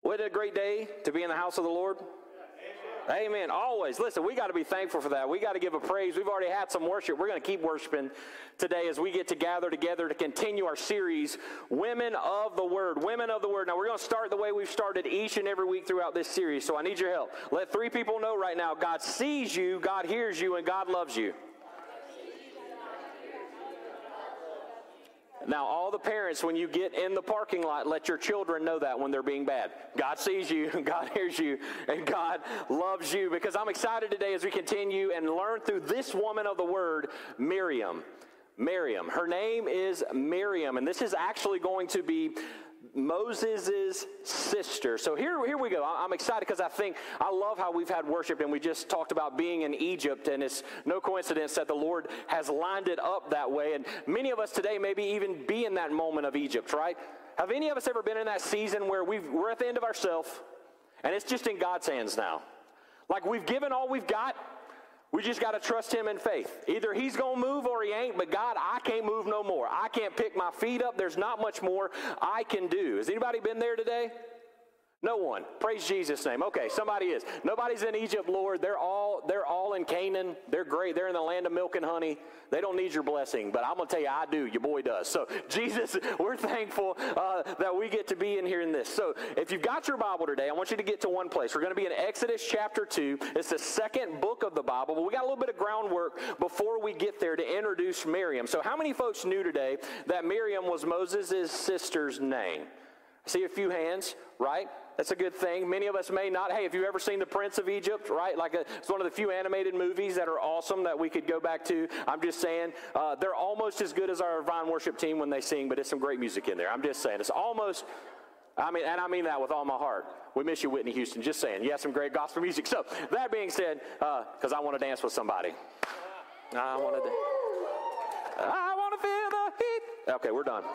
What a great day to be in the house of the Lord. Amen. Always. Listen, we got to be thankful for that. We got to give a praise. We've already had some worship. We're going to keep worshiping today as we get to gather together to continue our series, Women of the Word. Women of the Word. Now, we're going to start the way we've started each and every week throughout this series, so I need your help. Let 3 people know right now, God sees you, God hears you, and God loves you. Now, all the parents, when you get in the parking lot, let your children know that when they're being bad. God sees you, God hears you, and God loves you. Because I'm excited today as we continue and learn through this woman of the Word, Miriam. Miriam. Her name is Miriam, and this is actually going to be Moses' sister. So here we go. I'm excited because I love how we've had worship, and we just talked about being in Egypt, and it's no coincidence that the Lord has lined it up that way. And many of us today maybe even be in that moment of Egypt, right? Have any of us ever been in that season where we're at the end of ourselves, and it's just in God's hands now? Like we've given all we've got. We just got to trust him in faith. Either he's going to move or he ain't, but God, I can't move no more. I can't pick my feet up. There's not much more I can do. Has anybody been there today? No one. Praise Jesus' name. Okay, somebody is. Nobody's in Egypt, Lord. They're all in Canaan. They're great. They're in the land of milk and honey. They don't need your blessing, but I'm going to tell you, I do. Your boy does. So, Jesus, we're thankful that we get to be in here in this. So, if you've got your Bible today, I want you to get to one place. We're going to be in Exodus chapter 2. It's the second book of the Bible, but we got a little bit of groundwork before we get there to introduce Miriam. So, how many folks knew today that Miriam was Moses' sister's name? I see a few hands, right? That's a good thing. Many of us may not. Hey, have you ever seen The Prince of Egypt, right? It's one of the few animated movies that are awesome that we could go back to. I'm just saying, they're almost as good as our Vine worship team when they sing, but it's some great music in there. I'm just saying, it's almost, and I mean that with all my heart. We miss you, Whitney Houston, just saying. You have some great gospel music. So, that being said, because I want to dance with somebody. I want to feel the heat. Okay, we're done.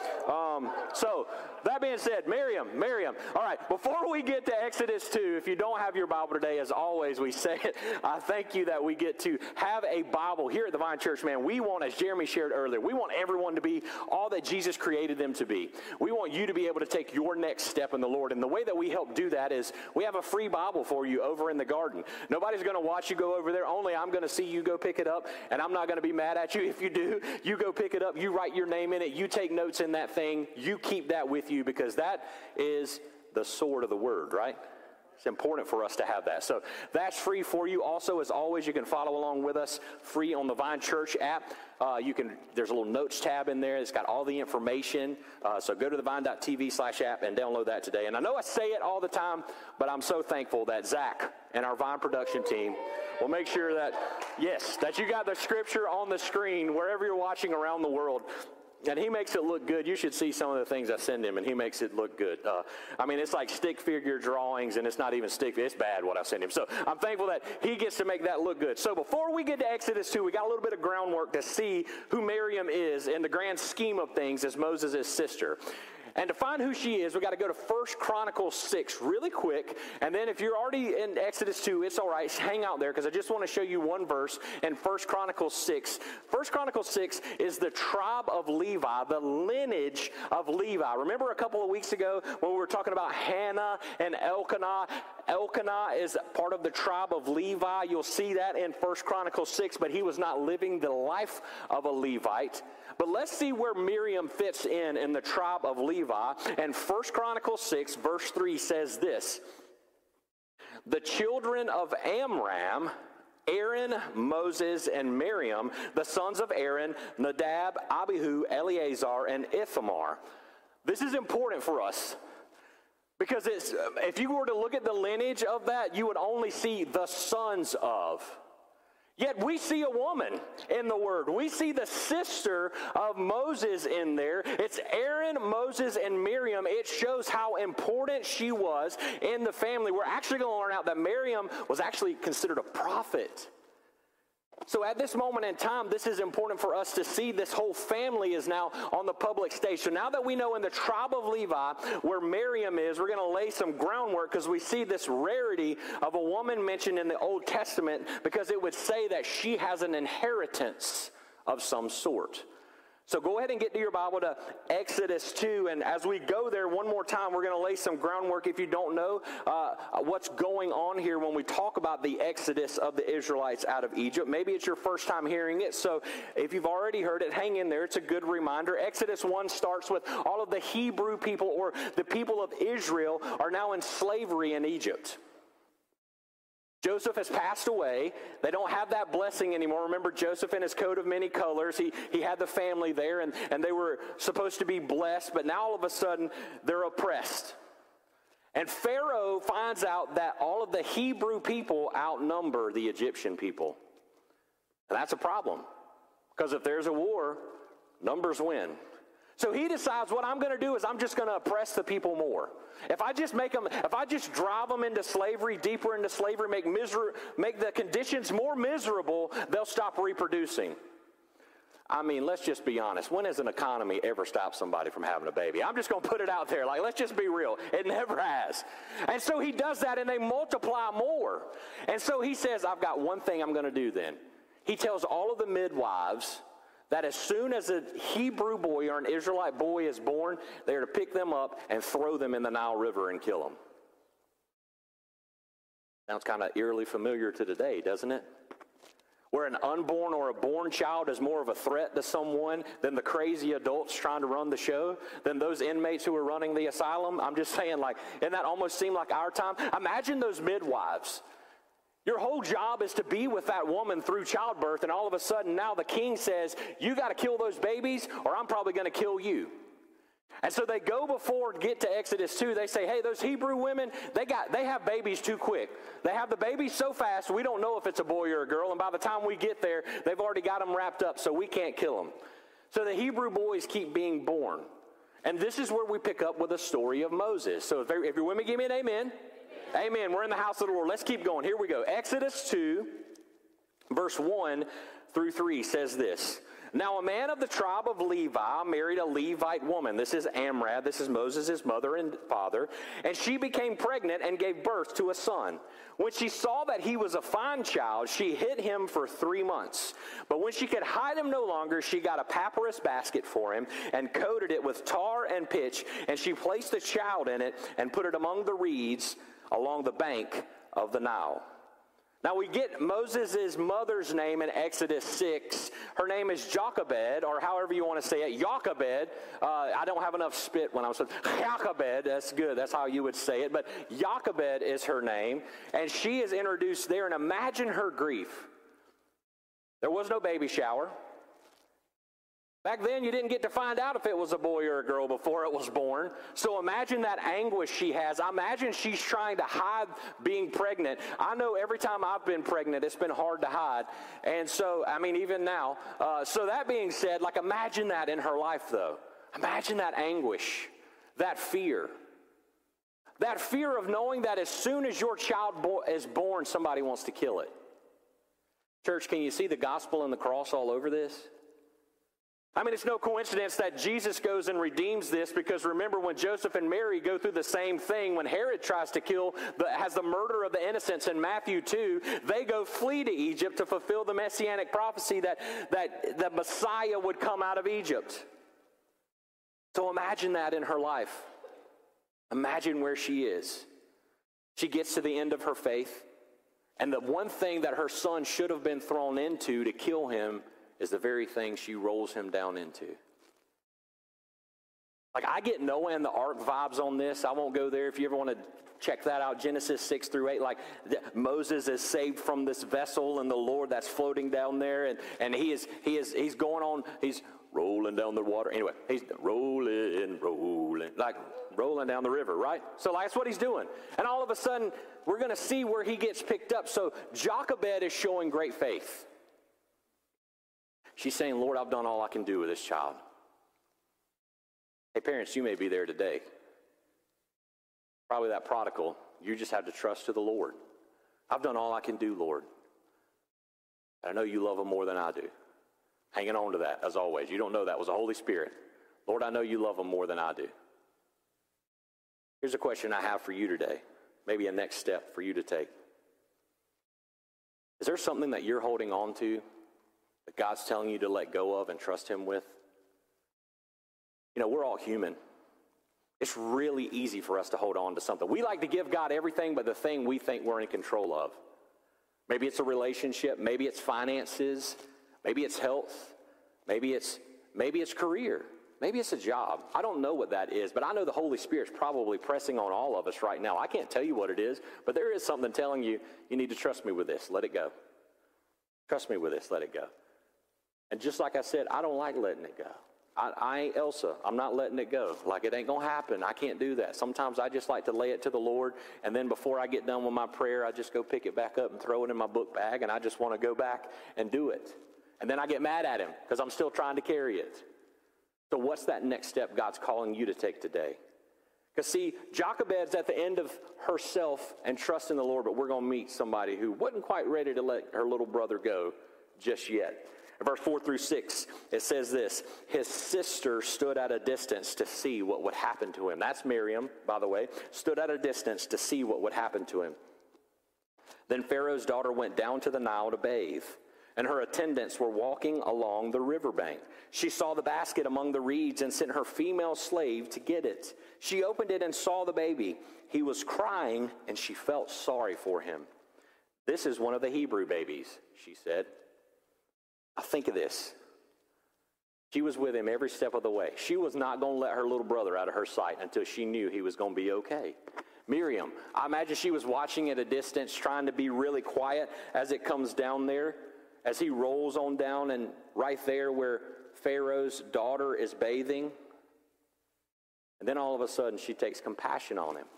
So, that being said, Miriam. All right, before we get to Exodus 2, if you don't have your Bible today, as always, we say it, I thank you that we get to have a Bible here at the Vine Church, man. We want, as Jeremy shared earlier, we want everyone to be all that Jesus created them to be. We want you to be able to take your next step in the Lord, and the way that we help do that is we have a free Bible for you over in the garden. Nobody's going to watch you go over there, only I'm going to see you go pick it up, and I'm not going to be mad at you if you do. You go pick it up, you write your name in it, you take notes in that thing, you keep that with you, because that is the sword of the Word, right? It's important for us to have that. So that's free for you. Also, as always, you can follow along with us free on the Vine Church app. There's a little notes tab in there. It's got all the information. So go to thevine.tv/app and download that today. And I know I say it all the time, but I'm so thankful that Zach and our Vine production team will make sure that you got the scripture on the screen wherever you're watching around the world. And he makes it look good. You should see some of the things I send him, and he makes it look good. It's like stick figure drawings, and it's not even stick figure. It's bad what I send him. So I'm thankful that he gets to make that look good. So before we get to Exodus 2, we got a little bit of groundwork to see who Miriam is in the grand scheme of things as Moses' sister. And to find who she is, we got to go to 1 Chronicles 6 really quick. And then if you're already in Exodus 2, it's all right. Hang out there because I just want to show you one verse in 1 Chronicles 6. 1 Chronicles 6 is the tribe of Levi, the lineage of Levi. Remember a couple of weeks ago when we were talking about Hannah and Elkanah? Elkanah is part of the tribe of Levi. You'll see that in 1 Chronicles 6, but he was not living the life of a Levite. But let's see where Miriam fits in the tribe of Levi. And 1 Chronicles 6, verse 3 says this: the children of Amram, Aaron, Moses, and Miriam, the sons of Aaron, Nadab, Abihu, Eleazar, and Ithamar. This is important for us, because if you were to look at the lineage of that, you would only see the sons of. Yet we see a woman in the Word. We see the sister of Moses in there. It's Aaron, Moses, and Miriam. It shows how important she was in the family. We're actually going to learn out that Miriam was actually considered a prophet. So at this moment in time, this is important for us to see this whole family is now on the public stage. So now that we know in the tribe of Levi where Miriam is, we're going to lay some groundwork because we see this rarity of a woman mentioned in the Old Testament, because it would say that she has an inheritance of some sort. So go ahead and get to your Bible to Exodus 2, and as we go there one more time, we're going to lay some groundwork if you don't know what's going on here when we talk about the Exodus of the Israelites out of Egypt. Maybe it's your first time hearing it, so if you've already heard it, hang in there. It's a good reminder. Exodus 1 starts with all of the Hebrew people, or the people of Israel, are now in slavery in Egypt. Joseph has passed away. They don't have that blessing anymore. Remember Joseph in his coat of many colors. He had the family there, and they were supposed to be blessed, but now all of a sudden they're oppressed. And Pharaoh finds out that all of the Hebrew people outnumber the Egyptian people. And that's a problem, because if there's a war, numbers win. So he decides, what I'm going to do is I'm just going to oppress the people more. If I just drive them into slavery, deeper into slavery, make the conditions more miserable, they'll stop reproducing. I mean, let's just be honest. When has an economy ever stopped somebody from having a baby? I'm just going to put it out there. Like, let's just be real. It never has. And so he does that, and they multiply more. And so he says, I've got one thing I'm going to do then. He tells all of the midwives that as soon as a Hebrew boy or an Israelite boy is born, they're to pick them up and throw them in the Nile River and kill them. Sounds kind of eerily familiar to today, doesn't it? Where an unborn or a born child is more of a threat to someone than the crazy adults trying to run the show, than those inmates who are running the asylum. I'm just saying, like, doesn't that almost seem like our time? Imagine those midwives. Your whole job is to be with that woman through childbirth, and all of a sudden now the king says, you got to kill those babies or I'm probably going to kill you. And so they go before get to Exodus 2. They say, hey, those Hebrew women, they have babies too quick. They have the babies so fast we don't know if it's a boy or a girl, and by the time we get there, they've already got them wrapped up, so we can't kill them. So the Hebrew boys keep being born. And this is where we pick up with the story of Moses. So if you're with me, give me an amen. Amen. We're in the house of the Lord. Let's keep going. Here we go. Exodus 2, verse 1 through 3 says this. Now a man of the tribe of Levi married a Levite woman. This is Amrad. This is Moses' mother and father. And she became pregnant and gave birth to a son. When she saw that he was a fine child, she hid him for 3 months. But when she could hide him no longer, she got a papyrus basket for him and coated it with tar and pitch. And she placed the child in it and put it among the reeds along the bank of the Nile. Now we get Moses' mother's name in Exodus 6. Her name is Jochebed, or however you want to say it, Jochebed. I don't have enough spit when I was saying Jochebed. That's good. That's how you would say it. But Jochebed is her name, and she is introduced there. And imagine her grief. There was no baby shower. Back then, you didn't get to find out if it was a boy or a girl before it was born. So imagine that anguish she has. I imagine she's trying to hide being pregnant. I know every time I've been pregnant, it's been hard to hide. And so, I mean, even now. So that being said, like, imagine that in her life, though. Imagine that anguish, that fear. That fear of knowing that as soon as your child is born, somebody wants to kill it. Church, can you see the gospel and the cross all over this? I mean, it's no coincidence that Jesus goes and redeems this, because remember when Joseph and Mary go through the same thing, when Herod tries to has the murder of the innocents in Matthew 2, they go flee to Egypt to fulfill the messianic prophecy that the Messiah would come out of Egypt. So imagine that in her life. Imagine where she is. She gets to the end of her faith, and the one thing that her son should have been thrown into to kill him is the very thing she rolls him down into. Like, I get Noah and the ark vibes on this. I won't go there. If you ever want to check that out, Genesis 6 through 8, like Moses is saved from this vessel and the Lord that's floating down there, and he's going on, he's rolling down the water. Anyway, he's rolling down the river, right? So that's what he's doing. And all of a sudden, we're going to see where he gets picked up. So Jochebed is showing great faith. She's saying, Lord, I've done all I can do with this child. Hey, parents, you may be there today. Probably that prodigal. You just have to trust to the Lord. I've done all I can do, Lord. I know you love him more than I do. Hanging on to that, as always. You don't know that was the Holy Spirit. Lord, I know you love him more than I do. Here's a question I have for you today. Maybe a next step for you to take. Is there something that you're holding on to that God's telling you to let go of and trust him with? we're all human. It's really easy for us to hold on to something. We like to give God everything but the thing we think we're in control of. Maybe it's a relationship. Maybe it's finances. Maybe it's health. Maybe it's career. Maybe it's a job. I don't know what that is, but I know the Holy Spirit's probably pressing on all of us right now. I can't tell you what it is, but there is something telling you, you need to trust me with this. Let it go. Trust me with this. Let it go. And just like I said, I don't like letting it go. I ain't Elsa. I'm not letting it go. Like, it ain't going to happen. I can't do that. Sometimes I just like to lay it to the Lord, and then before I get done with my prayer, I just go pick it back up and throw it in my book bag, and I just want to go back and do it. And then I get mad at him because I'm still trying to carry it. So what's that next step God's calling you to take today? Because see, Jochebed's at the end of herself and trust in the Lord, but we're going to meet somebody who wasn't quite ready to let her little brother go just yet. In verse 4 through 6, it says this: his sister stood at a distance to see what would happen to him. That's Miriam, by the way, stood at a distance to see what would happen to him. Then Pharaoh's daughter went down to the Nile to bathe, and her attendants were walking along the riverbank. She saw the basket among the reeds and sent her female slave to get it. She opened it and saw the baby. He was crying, and she felt sorry for him. "This is one of the Hebrew babies," she said. Now think of this. She was with him every step of the way. She was not going to let her little brother out of her sight until she knew he was going to be okay. Miriam, I imagine she was watching at a distance, trying to be really quiet as it comes down there, as he rolls on down, and right there where Pharaoh's daughter is bathing. And then all of a sudden she takes compassion on him.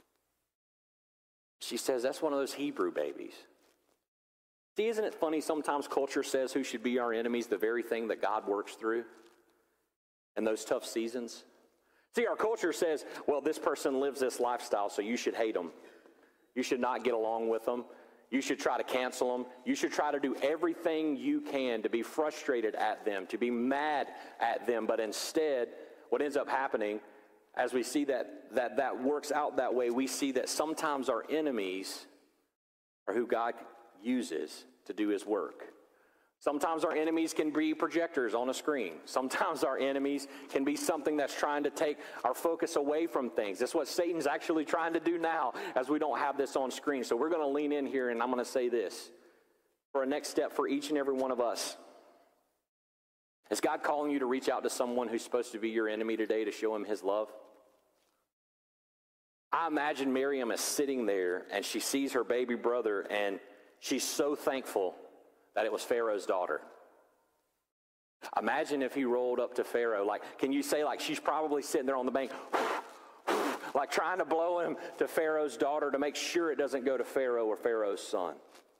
She says, "That's one of those Hebrew babies." See, isn't it funny? Sometimes culture says who should be our enemies, the very thing that God works through in those tough seasons. See, our culture says, well, this person lives this lifestyle, so you should hate them. You should not get along with them. You should try to cancel them. You should try to do everything you can to be frustrated at them, to be mad at them. But instead, what ends up happening, as we see that works out that way, we see that sometimes our enemies are who God uses to do his work. Sometimes our enemies can be projectors on a screen. Sometimes our enemies can be something that's trying to take our focus away from things. That's what Satan's actually trying to do now as we don't have this on screen. So we're going to lean in here, and I'm going to say this. For a next step for each and every one of us, is God calling you to reach out to someone who's supposed to be your enemy today to show him his love? I imagine Miriam is sitting there, and she sees her baby brother, and she's so thankful that it was Pharaoh's daughter. Imagine if he rolled up to Pharaoh. Like, can you say, like, she's probably sitting there on the bank, like trying to blow him to Pharaoh's daughter to make sure it doesn't go to Pharaoh or Pharaoh's son.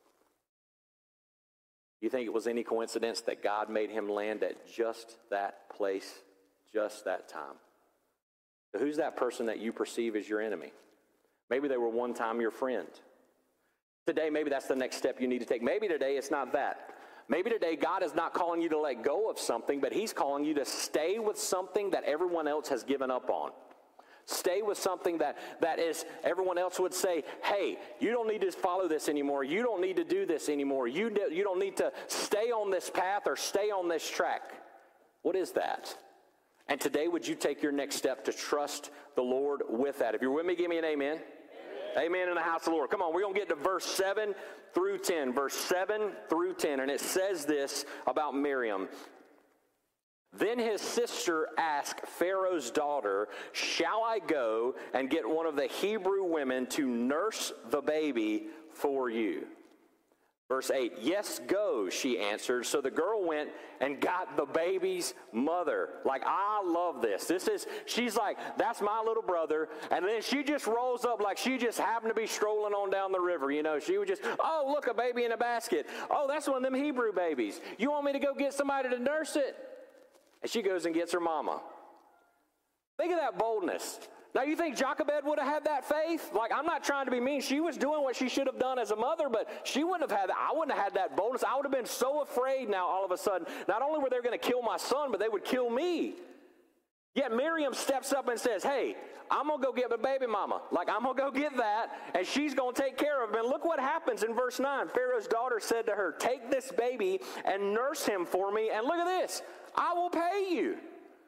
You think it was any coincidence that God made him land at just that place, just that time? So who's that person that you perceive as your enemy? Maybe they were one time your friend. Today, maybe that's the next step you need to take. Maybe today it's not that. Maybe today God is not calling you to let go of something, but he's calling you to stay with something that everyone else has given up on. Stay with something that is, everyone else would say, hey, you don't need to follow this anymore. You don't need to do this anymore. You don't need to stay on this path or stay on this track. What is that? And today, would you take your next step to trust the Lord with that? If you're with me, give me an amen. Amen in the house of the Lord. Come on, we're going to get to verse 7 through 10. Verse 7 through 10. And it says this about Miriam. Then his sister asked Pharaoh's daughter, "Shall I go and get one of the Hebrew women to nurse the baby for you?" Verse 8, "Yes, go," she answered. So the girl went and got the baby's mother. Like, I love this. She's like, that's my little brother. And then she just rolls up like she just happened to be strolling on down the river. You know, she would just, oh, look, a baby in a basket. Oh, that's one of them Hebrew babies. You want me to go get somebody to nurse it? And she goes and gets her mama. Think of that boldness. Now, you think Jochebed would have had that faith? Like, I'm not trying to be mean. She was doing what she should have done as a mother, but she wouldn't have had that. I wouldn't have had that boldness. I would have been so afraid now all of a sudden. Not only were they going to kill my son, but they would kill me. Yet Miriam steps up and says, hey, I'm going to go get my baby mama. Like, I'm going to go get that, and she's going to take care of him. And look what happens in verse 9. Pharaoh's daughter said to her, "Take this baby and nurse him for me, and look at this, I will pay you."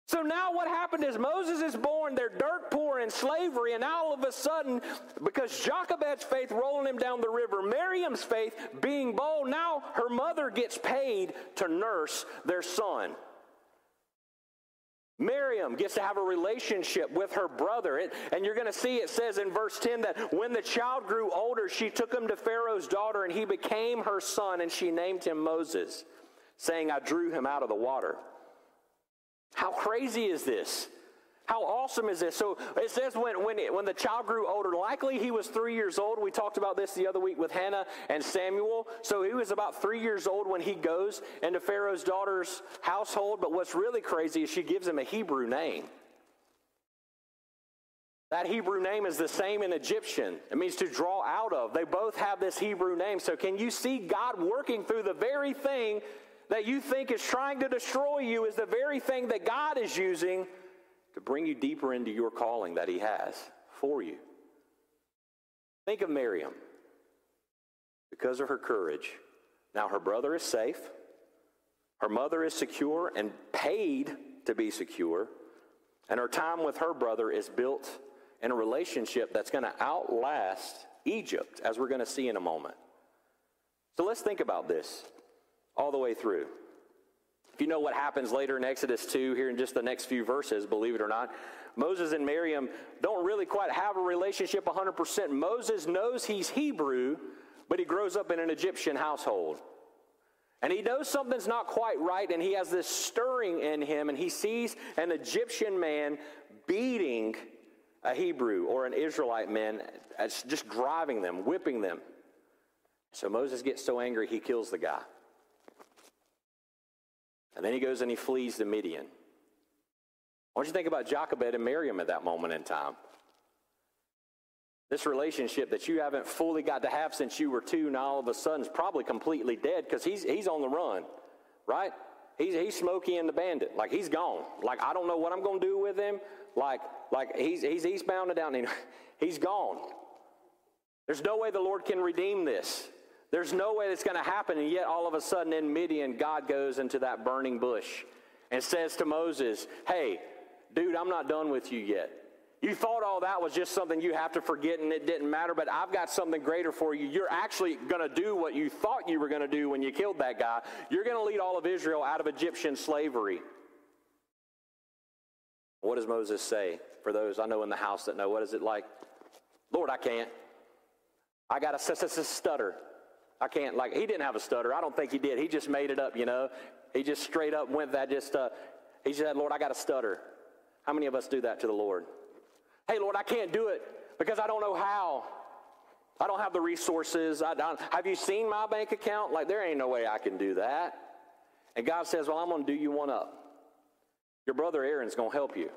So now what happened is Moses is born, they're dirt poor in slavery, and now all of a sudden, because Jochebed's faith rolling him down the river, Miriam's faith being bold, now her mother gets paid to nurse their son. Miriam gets to have a relationship with her brother. And you're going to see it says in verse 10 that when the child grew older, she took him to Pharaoh's daughter, and he became her son, and she named him Moses, saying, I drew him out of the water. How crazy is this? How awesome is this? So it says when the child grew older, likely he was 3 years old. We talked about this the other week with Hannah and Samuel. So he was about 3 years old when he goes into Pharaoh's daughter's household. But what's really crazy is she gives him a Hebrew name. That Hebrew name is the same in Egyptian. It means to draw out of. They both have this Hebrew name. So can you see God working through the very thing that you think is trying to destroy you is the very thing that God is using to bring you deeper into your calling that he has for you. Think of Miriam. Because of her courage, now her brother is safe, her mother is secure and paid to be secure, and her time with her brother is built in a relationship that's going to outlast Egypt, as we're going to see in a moment. So let's think about this all the way through. If you know what happens later in Exodus 2, here in just the next few verses, believe it or not, Moses and Miriam don't really quite have a relationship 100%. Moses knows he's Hebrew, but he grows up in an Egyptian household. And he knows something's not quite right, and he has this stirring in him, and he sees an Egyptian man beating a Hebrew or an Israelite man, just driving them, whipping them. So Moses gets so angry, he kills the guy. And then he goes and he flees to Midian. I want you to think about Jochebed and Miriam at that moment in time. This relationship that you haven't fully got to have since you were 2, now all of a sudden is probably completely dead because he's on the run, right? He's Smokey and the Bandit. Like, he's gone. Like, I don't know what I'm going to do with him. Like he's eastbound and down. He's gone. There's no way the Lord can redeem this. There's no way that's going to happen, and yet all of a sudden in Midian, God goes into that burning bush and says to Moses, hey, dude, I'm not done with you yet. You thought all that was just something you have to forget and it didn't matter, but I've got something greater for you. You're actually going to do what you thought you were going to do when you killed that guy. You're going to lead all of Israel out of Egyptian slavery. What does Moses say? For those I know in the house that know, what is it like? Lord, I can't. I got a stutter. I can't, like, he didn't have a stutter. I don't think he did. He just made it up, you know. He just straight up went that he just said, Lord, I got a stutter. How many of us do that to the Lord? Hey, Lord, I can't do it because I don't know how. I don't have the resources. Have you seen my bank account? Like, there ain't no way I can do that. And God says, well, I'm going to do you one up. Your brother Aaron's going to help you.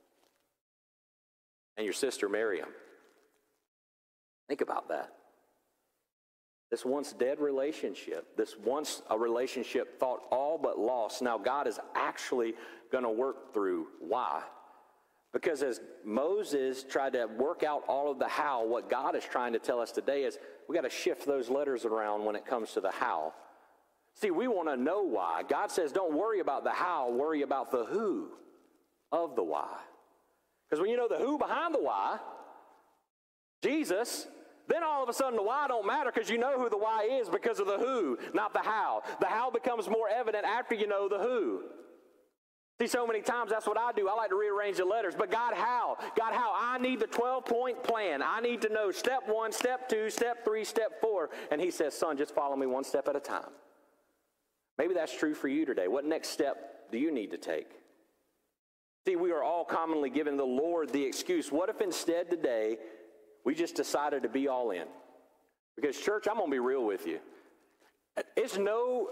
And your sister Miriam. Think about that. This once dead relationship, this once a relationship thought all but lost, now God is actually going to work through. Why? Because as Moses tried to work out all of the how, what God is trying to tell us today is we got to shift those letters around when it comes to the how. See, we want to know why. God says don't worry about the how, worry about the who of the why. Because when you know the who behind the why, Jesus, then all of a sudden the why don't matter because you know who the why is because of the who, not the how. The how becomes more evident after you know the who. See, so many times that's what I do. I like to rearrange the letters. But God, how? God, how? I need the 12-point plan. I need to know step 1, step 2, step 3, step 4. And he says, son, just follow me one step at a time. Maybe that's true for you today. What next step do you need to take? See, we are all commonly giving the Lord the excuse. What if instead today we just decided to be all in? Because, church, I'm going to be real with you. It's no...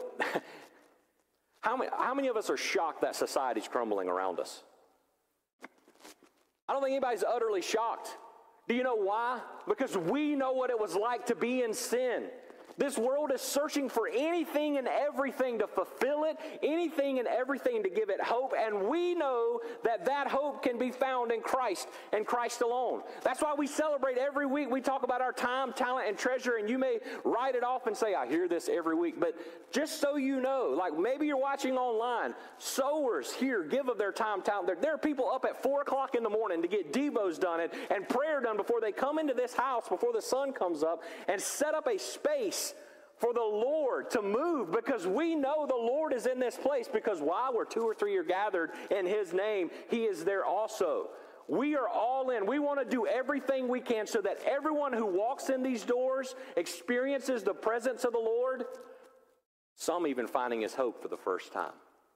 How many of us are shocked that society's crumbling around us? I don't think anybody's utterly shocked. Do you know why? Because we know what it was like to be in sin. This world is searching for anything and everything to fulfill it, anything and everything to give it hope, and we know that that hope can be found in Christ and Christ alone. That's why we celebrate every week. We talk about our time, talent, and treasure, and you may write it off and say, I hear this every week, but just so you know, like maybe you're watching online, sowers here give of their time, talent. There are people up at 4 o'clock in the morning to get devos done and prayer done before they come into this house, before the sun comes up, and set up a space for the Lord to move, because we know the Lord is in this place, because while we're 2 or 3 are gathered in His name, He is there also. We are all in. We want to do everything we can so that everyone who walks in these doors experiences the presence of the Lord, some even finding His hope for the first time.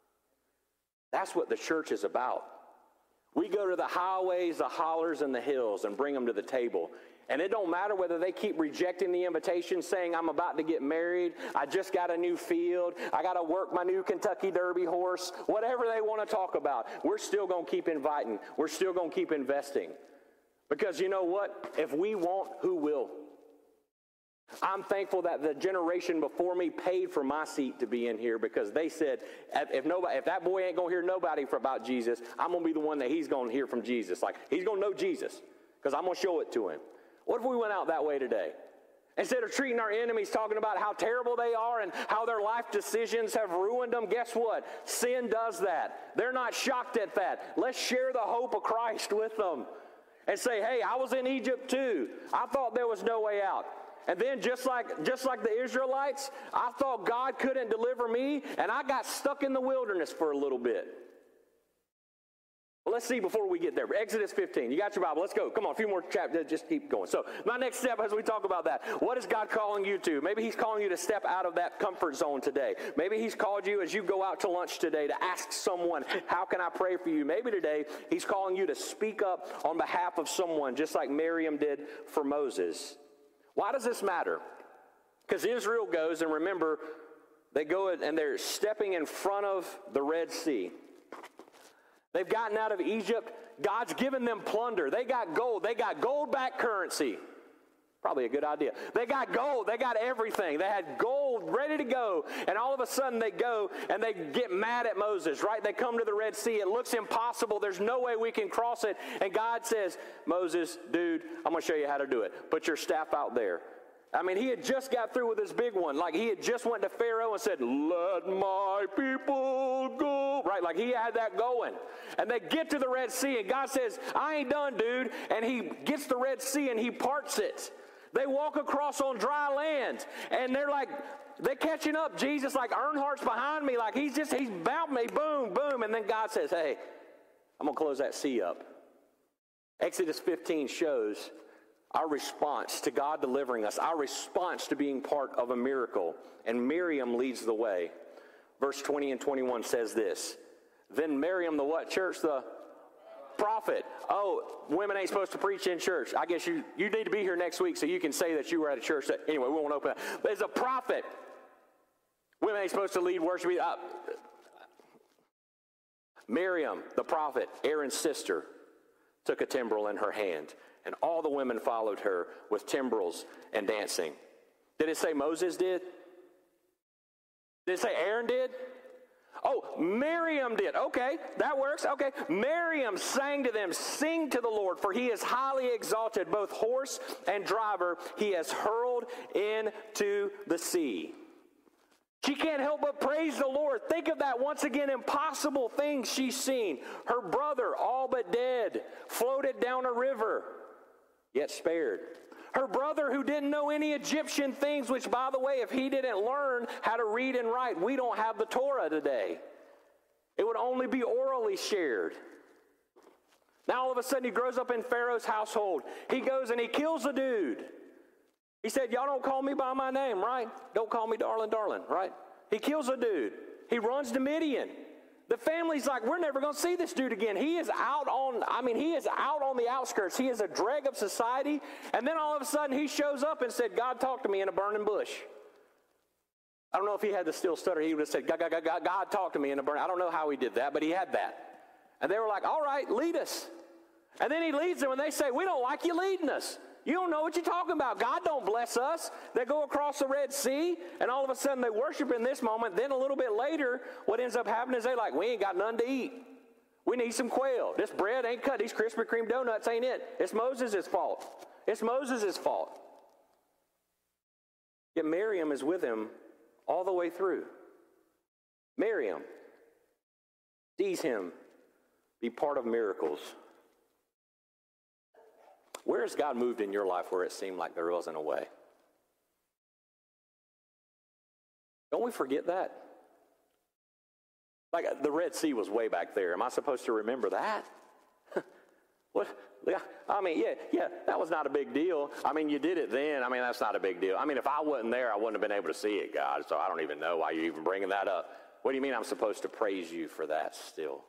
That's what the church is about. We go to the highways, the hollers, and the hills and bring them to the table. And it don't matter whether they keep rejecting the invitation, saying, I'm about to get married, I just got a new field, I got to work my new Kentucky Derby horse, whatever they want to talk about. We're still going to keep inviting. We're still going to keep investing. Because you know what? If we won't, who will? I'm thankful that the generation before me paid for my seat to be in here, because they said, if that boy ain't going to hear nobody about Jesus, I'm going to be the one that he's going to hear from Jesus. Like, he's going to know Jesus, because I'm going to show it to him. What if we went out that way today? Instead of treating our enemies, talking about how terrible they are and how their life decisions have ruined them, guess what? Sin does that. They're not shocked at that. Let's share the hope of Christ with them and say, hey, I was in Egypt too. I thought there was no way out. And then just like the Israelites, I thought God couldn't deliver me, and I got stuck in the wilderness for a little bit. Well, let's see before we get there. Exodus 15. You got your Bible. Let's go. Come on, a few more chapters. Just keep going. So my next step as we talk about that, what is God calling you to? Maybe He's calling you to step out of that comfort zone today. Maybe He's called you as you go out to lunch today to ask someone, how can I pray for you? Maybe today He's calling you to speak up on behalf of someone, just like Miriam did for Moses. Why does this matter? Because Israel goes, and remember, they go and they're stepping in front of the Red Sea. They've gotten out of Egypt. God's given them plunder. They got gold. They got gold-backed currency. Probably a good idea. They got gold. They got everything. They had gold ready to go. And all of a sudden they go and they get mad at Moses, right? They come to the Red Sea. It looks impossible. There's no way we can cross it. And God says, Moses, dude, I'm going to show you how to do it. Put your staff out there. I mean, he had just got through with his big one. Like, he had just went to Pharaoh and said, let my people go. Right, like he had that going. And they get to the Red Sea, and God says, I ain't done, dude. And he gets the Red Sea, and he parts it. They walk across on dry land, and they're catching up. Jesus, like, Earnhardt's behind me. Like, he's about me. Boom, boom. And then God says, hey, I'm going to close that sea up. Exodus 15 shows our response to God delivering us, our response to being part of a miracle. And Miriam leads the way. Verse 20 and 21 says this. Then Miriam, the what, church? The prophet. Oh, women ain't supposed to preach in church. I guess you need to be here next week so you can say that you were at a church. Anyway, we won't open that. But as a prophet, women ain't supposed to lead worship. Miriam, the prophet, Aaron's sister, took a timbrel in her hand. And all the women followed her with timbrels and dancing. Did it say Moses did? Did it say Aaron did? Oh, Miriam did. Okay, that works. Okay. Miriam sang to them, sing to the Lord, for He is highly exalted, both horse and driver He has hurled into the sea. She can't help but praise the Lord. Think of that once again, impossible things she's seen. Her brother, all but dead, floated down a river, yet spared. Her brother who didn't know any Egyptian things, which, by the way, if he didn't learn how to read and write, we don't have the Torah today. It would only be orally shared. Now all of a sudden he grows up in Pharaoh's household. He goes and he kills a dude. He said, y'all don't call me by my name, right? Don't call me darling, right? He kills a dude. He runs to Midian. The family's like, we're never going to see this dude again. He is out on the outskirts. He is a dreg of society. And then all of a sudden he shows up and said, God talked to me in a burning bush. I don't know if he had the still stutter. He would have said, God talked to me in a burning. I don't know how he did that, but he had that. And they were like, all right, lead us. And then he leads them and they say, we don't like you leading us. You don't know what you're talking about. God don't bless us. They go across the Red Sea, and all of a sudden they worship in this moment. Then a little bit later, what ends up happening is they like, we ain't got nothing to eat. We need some quail. This bread ain't cut. These Krispy Kreme donuts ain't it. It's Moses' fault. It's Moses' fault. Yet Miriam is with him all the way through. Miriam sees him be part of miracles. Where has God moved in your life where it seemed like there wasn't a way? Don't we forget that? Like the Red Sea was way back there. Am I supposed to remember that? What? I mean, yeah, that was not a big deal. I mean, you did it then. I mean, that's not a big deal. I mean, if I wasn't there, I wouldn't have been able to see it, God. So I don't even know why you're even bringing that up. What do you mean I'm supposed to praise you for that still?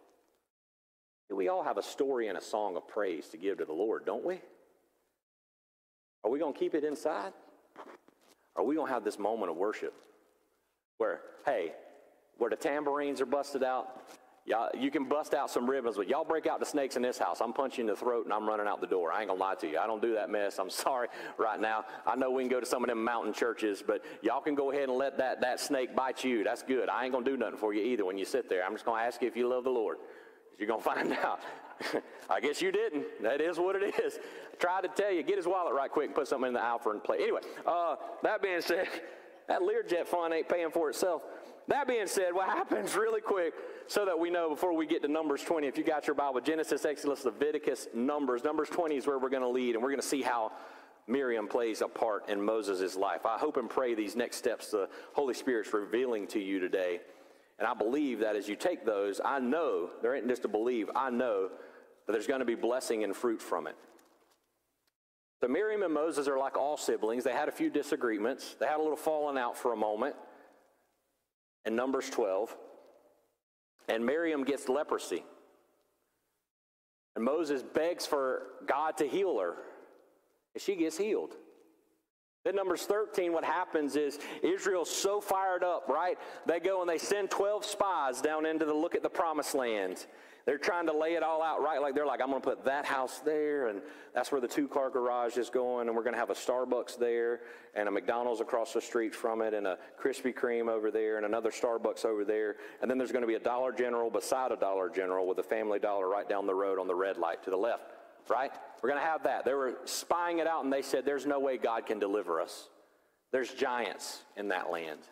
We all have a story and a song of praise to give to the Lord, don't we? Are we going to keep it inside? Or are we going to have this moment of worship where, hey, where the tambourines are busted out, y'all, you can bust out some ribbons, but y'all break out the snakes in this house. I'm punching you in the throat and I'm running out the door. I ain't going to lie to you. I don't do that mess. I'm sorry right now. I know we can go to some of them mountain churches, but y'all can go ahead and let that snake bite you. That's good. I ain't going to do nothing for you either when you sit there. I'm just going to ask you if you love the Lord. You're going to find out. I guess you didn't. That is what it is. I tried to tell you, get his wallet right quick and put something in the Alpha and play. Anyway, that being said, that Learjet fund ain't paying for itself. That being said, what happens really quick so that we know before we get to Numbers 20, if you got your Bible, Genesis, Exodus, Leviticus, Numbers. Numbers 20 is where we're going to lead, and we're going to see how Miriam plays a part in Moses' life. I hope and pray these next steps the Holy Spirit's revealing to you today. And I believe that as you take those, I know, there ain't just a believe, I know that there's going to be blessing and fruit from it. So Miriam and Moses are like all siblings. They had a few disagreements. They had a little falling out for a moment in Numbers 12. And Miriam gets leprosy. And Moses begs for God to heal her. And she gets healed. Then Numbers 13, what happens is Israel's so fired up, right? They go and they send 12 spies down into the look at the promised land. They're trying to lay it all out right. Like they're like, I'm going to put that house there, and that's where the 2-car garage is going, and we're going to have a Starbucks there, and a McDonald's across the street from it, and a Krispy Kreme over there, and another Starbucks over there. And then there's going to be a Dollar General beside a Dollar General with a Family Dollar right down the road on the red light to the left. Right? We're going to have that. They were spying it out, and they said, there's no way God can deliver us. There's giants in that land.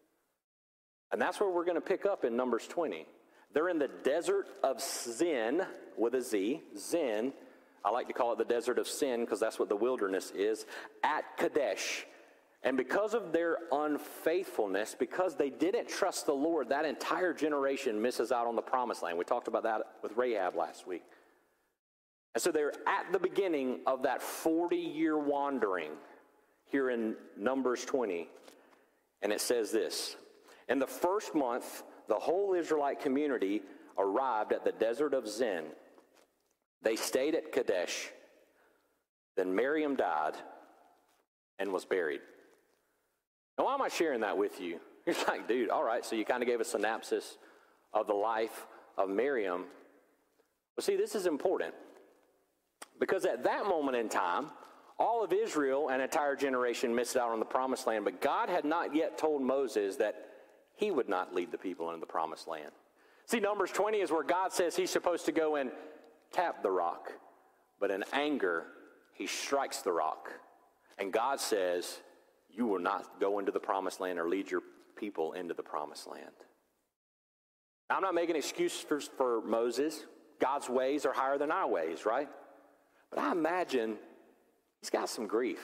And that's where we're going to pick up in Numbers 20. They're in the desert of Zin, with a Z, Zin. I like to call it the desert of sin because that's what the wilderness is, at Kadesh. And because of their unfaithfulness, because they didn't trust the Lord, that entire generation misses out on the promised land. We talked about that with Rahab last week. And so they're at the beginning of that 40-year wandering here in Numbers 20. And it says this: in the first month, the whole Israelite community arrived at the desert of Zin. They stayed at Kadesh. Then Miriam died and was buried. Now, why am I sharing that with you? You're like, dude, all right, so you kind of gave a synopsis of the life of Miriam. But see, this is important. Because at that moment in time, all of Israel, an entire generation, missed out on the promised land. But God had not yet told Moses that he would not lead the people into the promised land. See, Numbers 20 is where God says he's supposed to go and tap the rock. But in anger, he strikes the rock. And God says, you will not go into the promised land or lead your people into the promised land. Now, I'm not making excuses for Moses. God's ways are higher than our ways, right? But I imagine he's got some grief.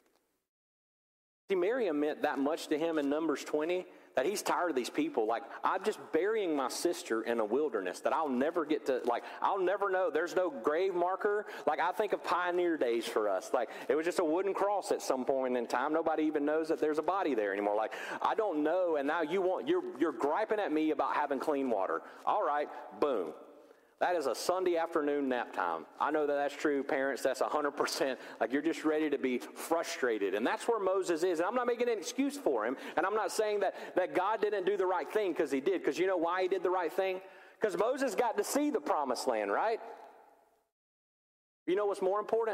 See, Miriam meant that much to him in Numbers 20 that he's tired of these people. Like, I'm just burying my sister in a wilderness that I'll never get to, like, I'll never know. There's no grave marker. Like, I think of pioneer days for us. Like, it was just a wooden cross at some point in time. Nobody even knows that there's a body there anymore. Like, I don't know, and now you're griping at me about having clean water. All right, boom. That is a Sunday afternoon nap time. I know that that's true, parents. That's 100%. Like, you're just ready to be frustrated. And that's where Moses is. And I'm not making an excuse for him. And I'm not saying that God didn't do the right thing, because he did. Because you know why he did the right thing? Because Moses got to see the promised land, right? You know what's more important?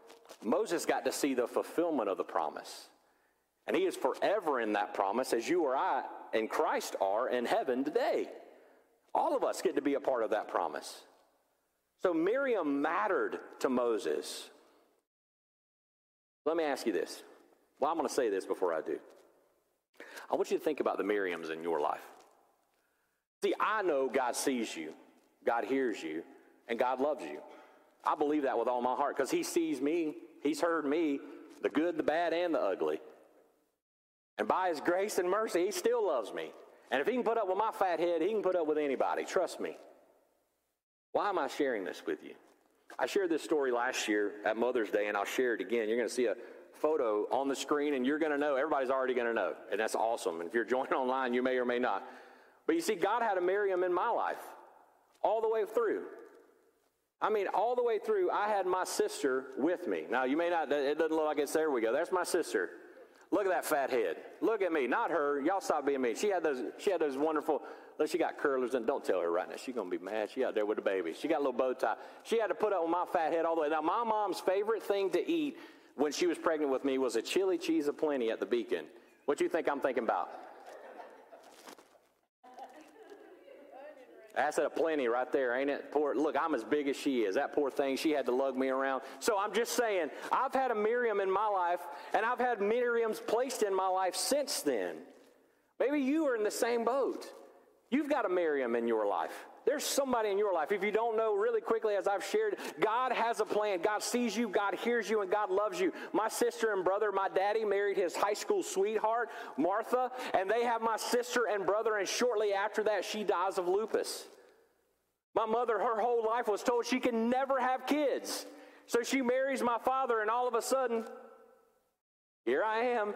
Moses got to see the fulfillment of the promise. And he is forever in that promise, as you or I and Christ are in heaven today. All of us get to be a part of that promise. So Miriam mattered to Moses. Let me ask you this. Well, I'm going to say this before I do. I want you to think about the Miriams in your life. See, I know God sees you, God hears you, and God loves you. I believe that with all my heart because he sees me, he's heard me, the good, the bad, and the ugly. And by his grace and mercy, he still loves me. And if he can put up with my fat head, he can put up with anybody. Trust me. Why am I sharing this with you? I shared this story last year at Mother's Day, and I'll share it again. You're going to see a photo on the screen, and you're going to know. Everybody's already going to know, and that's awesome. And if you're joining online, you may or may not. But you see, God had a Miriam in my life all the way through. I mean, all the way through, I had my sister with me. Now, you may not, it doesn't look like it's, there we go. There's my sister. Look at that fat head. Look at me, not her. Y'all stop being mean. She had those wonderful, she got curlers, and don't tell her right now. She's going to be mad. She out there with the baby. She got a little bow tie. She had to put up with my fat head all the way. Now, my mom's favorite thing to eat when she was pregnant with me was a chili cheese aplenty at the Beacon. What do you think I'm thinking about? That's a plenty right there, ain't it? Poor, look, I'm as big as she is. That poor thing, she had to lug me around. So I'm just saying, I've had a Miriam in my life, and I've had Miriams placed in my life since then. Maybe you are in the same boat. You've got a Miriam in your life. There's somebody in your life. If you don't know, really quickly, as I've shared, God has a plan. God sees you, God hears you, and God loves you. My sister and brother, my daddy married his high school sweetheart, Martha, and they have my sister and brother, and shortly after that, she dies of lupus. My mother, her whole life was told she could never have kids. So she marries my father, and all of a sudden, here I am,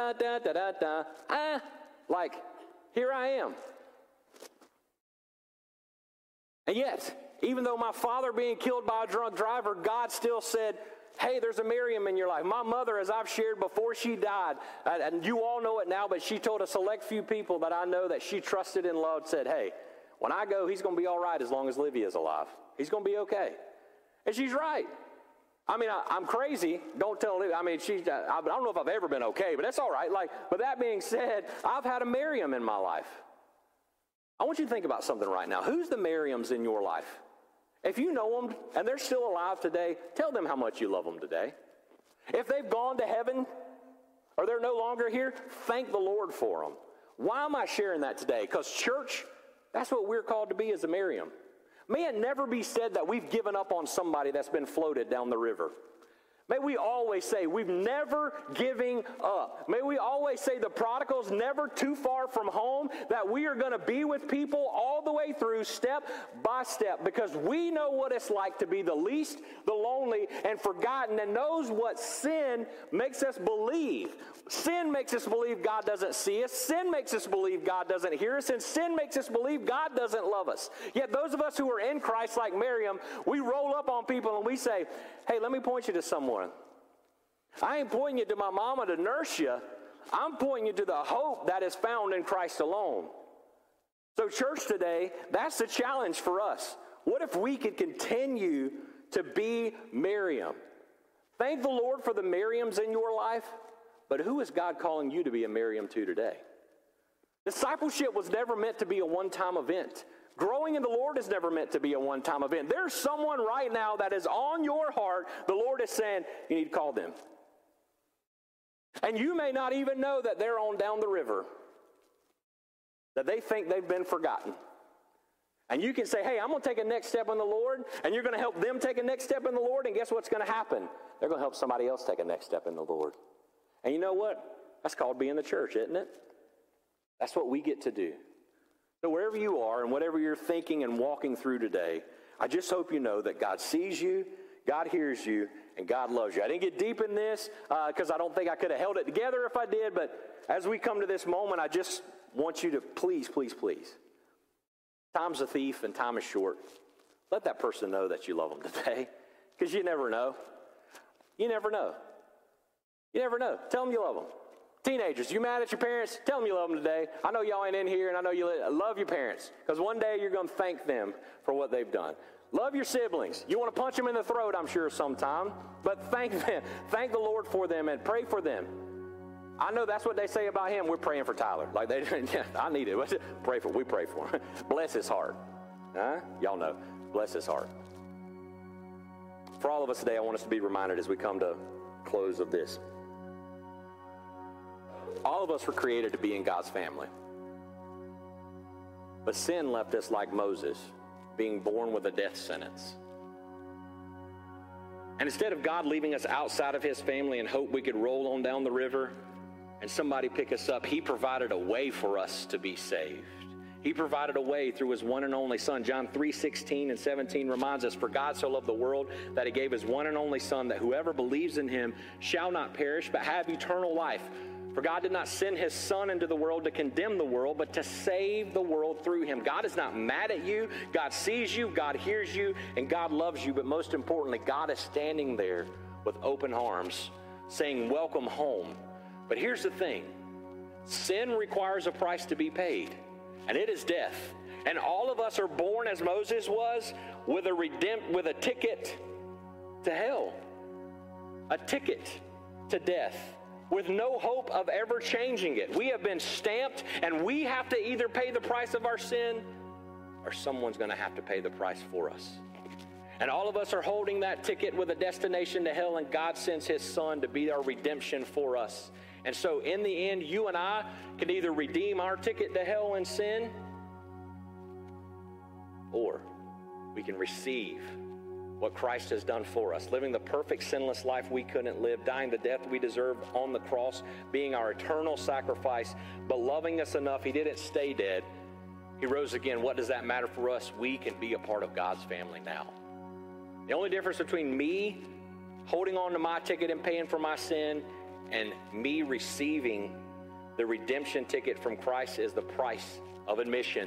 like, here I am. And yet, even though my father being killed by a drunk driver, God still said, hey, there's a Miriam in your life. My mother, as I've shared before she died, and you all know it now, but she told a select few people that I know that she trusted and loved, said, hey, when I go, he's going to be all right as long as Livy is alive. He's going to be okay. And she's right. I mean, I'm crazy. Don't tell Livy. I mean, I don't know if I've ever been okay, but that's all right. But that being said, I've had a Miriam in my life. I want you to think about something right now. Who's the Miriams in your life? If you know them and they're still alive today, tell them how much you love them today. If they've gone to heaven or they're no longer here, thank the Lord for them. Why am I sharing that today? Because church, that's what we're called to be as a Miriam. May it never be said that we've given up on somebody that's been floated down the river. May we always say we've never giving up. May we always say the prodigal's never too far from home, that we are going to be with people all the way through, step by step, because we know what it's like to be the least, the lonely, and forgotten, and knows what sin makes us believe. Sin makes us believe God doesn't see us. Sin makes us believe God doesn't hear us. And sin makes us believe God doesn't love us. Yet those of us who are in Christ, like Miriam, we roll up on people and we say, hey, let me point you to someone. I ain't pointing you to my mama to nurse you. I'm pointing you to the hope that is found in Christ alone. So church today, that's the challenge for us. What if we could continue to be Miriam? Thank the Lord for the Miriams in your life, but who is God calling you to be a Miriam to today? Discipleship was never meant to be a one-time event. Growing in the Lord is never meant to be a one-time event. There's someone right now that is on your heart. The Lord is saying, you need to call them. And you may not even know that they're on down the river, that they think they've been forgotten. And you can say, hey, I'm going to take a next step in the Lord, and you're going to help them take a next step in the Lord, and guess what's going to happen? They're going to help somebody else take a next step in the Lord. And you know what? That's called being the church, isn't it? That's what we get to do. So wherever you are and whatever you're thinking and walking through today, I just hope you know that God sees you, God hears you, and God loves you. I didn't get deep in this because I don't think I could have held it together if I did, but as we come to this moment, I just want you to please, please, please. Time's a thief and time is short. Let that person know that you love them today, because you never know. You never know. You never know. Tell them you love them. Teenagers, you mad at your parents? Tell them you love them today. I know y'all ain't in here, and I know you love your parents, because one day you're going to thank them for what they've done. Love your siblings. You want to punch them in the throat, I'm sure, sometime. But thank them. Thank the Lord for them and pray for them. I know that's what they say about him. We're praying for Tyler. Like, I need it. We pray for him. Bless his heart. Huh? Y'all know. Bless his heart. For all of us today, I want us to be reminded as we come to close of this. All of us were created to be in God's family. But sin left us like Moses, being born with a death sentence. And instead of God leaving us outside of his family and hope we could roll on down the river and somebody pick us up, he provided a way for us to be saved. He provided a way through his one and only son. John 3:16 and 17 reminds us, for God so loved the world that he gave his one and only son, that whoever believes in him shall not perish but have eternal life. For God did not send his son into the world to condemn the world, but to save the world through him. God is not mad at you. God sees you, God hears you, and God loves you. But most importantly, God is standing there with open arms saying, welcome home. But here's the thing. Sin requires a price to be paid, and it is death. And all of us are born, as Moses was, with a ticket to hell, a ticket to death, with no hope of ever changing it. We have been stamped, and we have to either pay the price of our sin, or someone's going to have to pay the price for us. And all of us are holding that ticket with a destination to hell, and God sends his son to be our redemption for us. And so in the end, you and I can either redeem our ticket to hell and sin, or we can receive what Christ has done for us, living the perfect sinless life we couldn't live, dying the death we deserved on the cross, being our eternal sacrifice, but loving us enough, he didn't stay dead. He rose again. What does that matter for us? We can be a part of God's family now. The only difference between me holding on to my ticket and paying for my sin and me receiving the redemption ticket from Christ is the price of admission.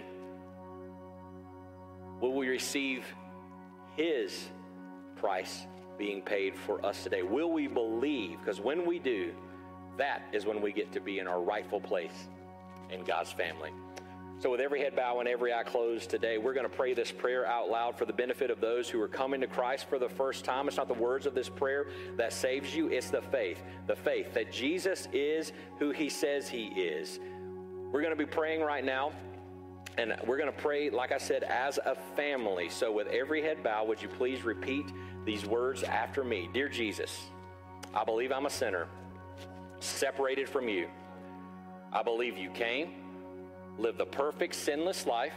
Will we receive his price being paid for us today? Will we believe? Because when we do, that is when we get to be in our rightful place in God's family. So with every head bowed and every eye closed today, we're going to pray this prayer out loud for the benefit of those who are coming to Christ for the first time. It's not the words of this prayer that saves you, it's the faith that Jesus is who he says he is. We're going to be praying right now, and we're going to pray, like I said, as a family. So with every head bowed, would you please repeat these words after me? Dear Jesus, I believe I'm a sinner, separated from you. I believe you came, lived the perfect sinless life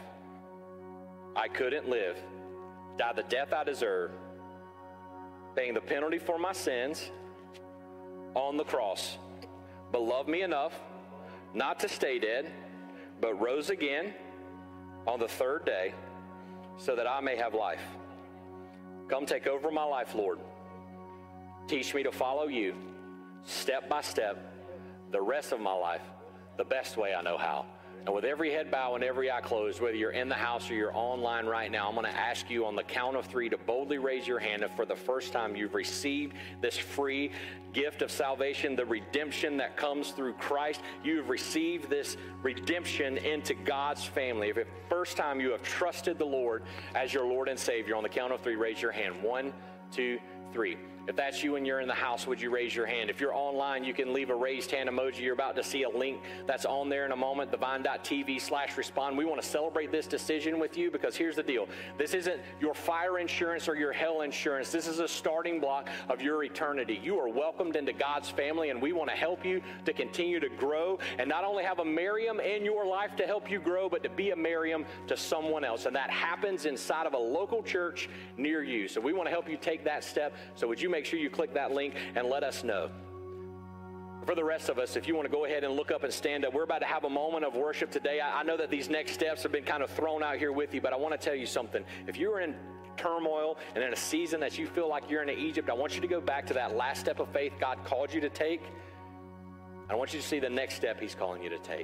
I couldn't live, died the death I deserve, paying the penalty for my sins on the cross, but loved me enough not to stay dead, but rose again on the third day so that I may have life. Come take over my life, Lord. Teach me to follow you step by step the rest of my life the best way I know how. And with every head bowed and every eye closed, whether you're in the house or you're online right now, I'm going to ask you on the count of 3 to boldly raise your hand if for the first time you've received this free gift of salvation, the redemption that comes through Christ. You've received this redemption into God's family. If it's the first time you have trusted the Lord as your Lord and Savior, on the count of 3, raise your hand. 1, 2, 3. If that's you and you're in the house, would you raise your hand? If you're online, you can leave a raised hand emoji. You're about to see a link that's on there in a moment, thevine.tv/respond. We want to celebrate this decision with you, because here's the deal. This isn't your fire insurance or your hell insurance. This is a starting block of your eternity. You are welcomed into God's family, and we want to help you to continue to grow and not only have a Miriam in your life to help you grow, but to be a Miriam to someone else. And that happens inside of a local church near you. So we want to help you take that step. So would you make sure you click that link and let us know? For the rest of us, if you want to go ahead and look up and stand up, we're about to have a moment of worship today. I know that these next steps have been kind of thrown out here with you, but I want to tell you something. If you're in turmoil and in a season that you feel like you're in Egypt, I want you to go back to that last step of faith God called you to take. I want you to see the next step he's calling you to take.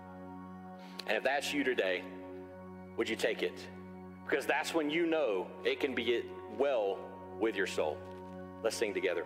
And if that's you today, would you take it? Because that's when you know it can be well with your soul. Let's sing together.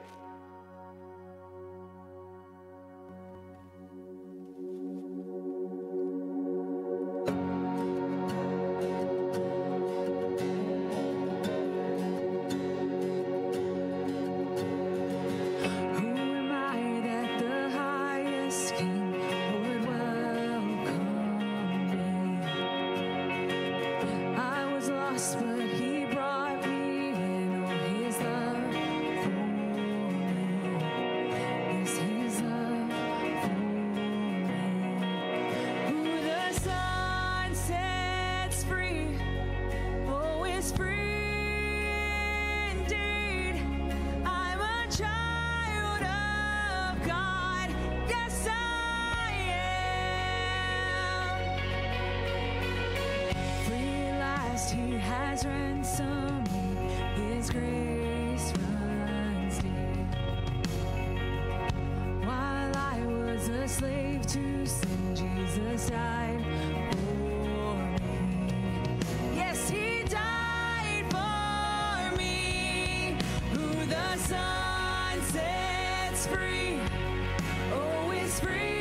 ransom me, His grace runs deep. While I was a slave to sin, Jesus died for me. Yes, He died for me. Who the Son sets free, oh, is free.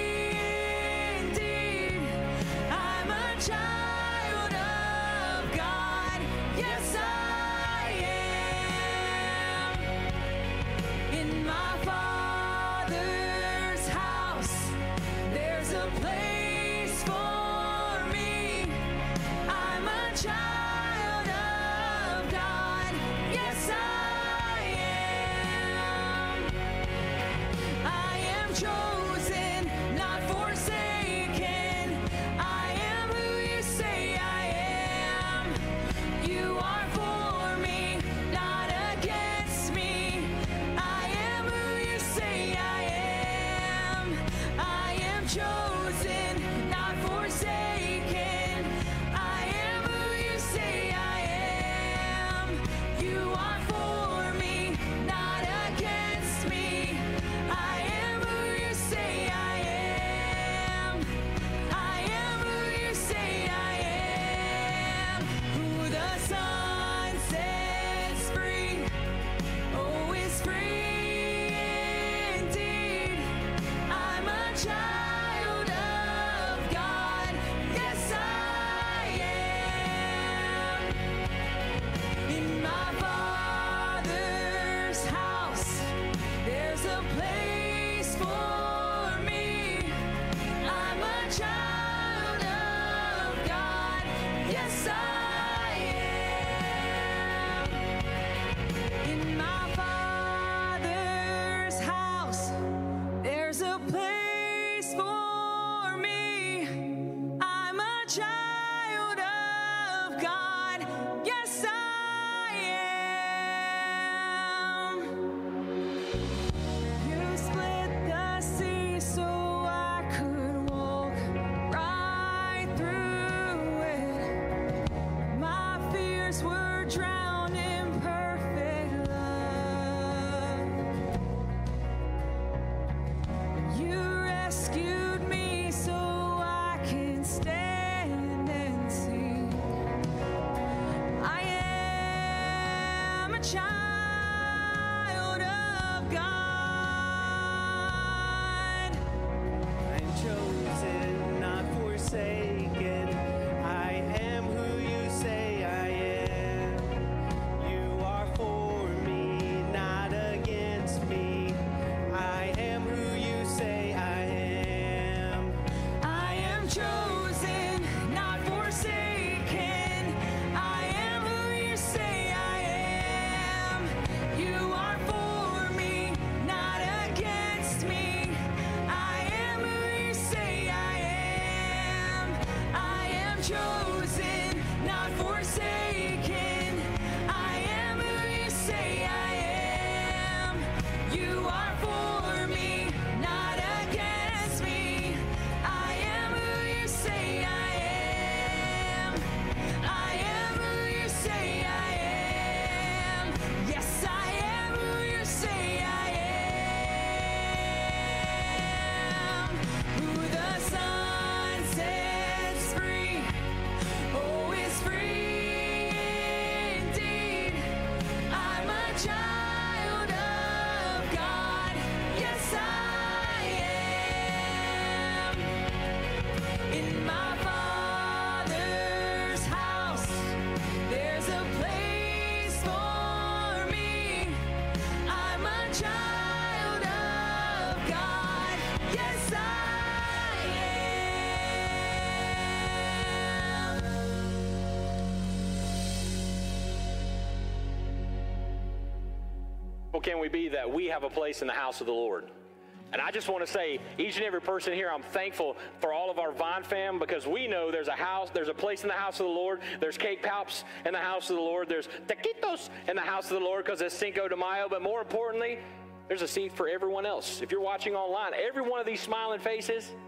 Can we be that we have a place in the house of the Lord? And I just want to say, each and every person here, I'm thankful for all of our Vine fam, because we know there's a place in the house of the Lord. There's cake pops in the house of the Lord. There's taquitos in the house of the Lord because it's Cinco de Mayo. But more importantly, there's a seat for everyone else. If you're watching online, every one of these smiling faces,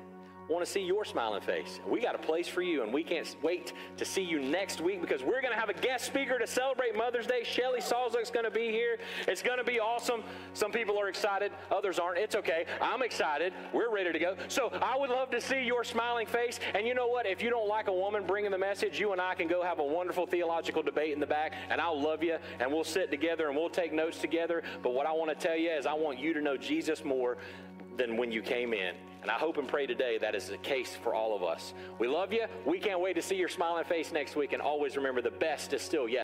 want to see your smiling face. We got a place for you, and we can't wait to see you next week because we're going to have a guest speaker to celebrate Mother's Day. Shelly Salzuk's going to be here. It's going to be awesome. Some people are excited. Others aren't. It's okay. I'm excited. We're ready to go. So I would love to see your smiling face. And you know what? If you don't like a woman bringing the message, you and I can go have a wonderful theological debate in the back, and I'll love you, and we'll sit together, and we'll take notes together. But what I want to tell you is I want you to know Jesus more than when you came in. And I hope and pray today that is the case for all of us. We love you. We can't wait to see your smiling face next week. And always remember, the best is still yet.